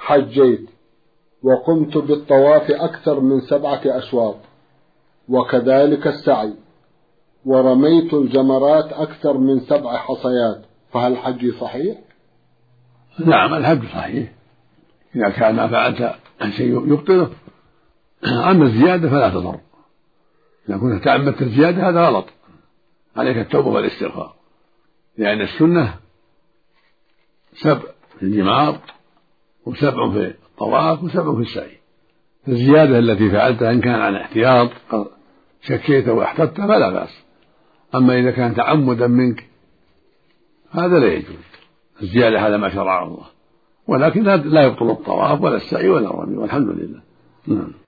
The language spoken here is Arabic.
حجيت وقمت بالطواف أكثر من 7 أشواط، وكذلك السعي، ورميت الجمرات أكثر من 7 حصيات، فهل حجي صحيح؟ نعم، الحج صحيح إذا كان ما فعلت شيء يبطله. أما الزيادة فلا تضر، إذا كنت تعمدت الزيادة هذا غلط، عليك التوبة والاستغفار، لأن السنة 7 في الجمار و7 في الطواف و7 في السعي. الزيادة التي فعلتها إن كان عن احتياط شكيت واحتطت فلا بأس، أما إذا كان تعمدا منك هذا لا يجوز. الزيادة هذا ما شرعه الله، ولكن لا يبطل الطواف ولا السعي ولا الرمي، والحمد لله.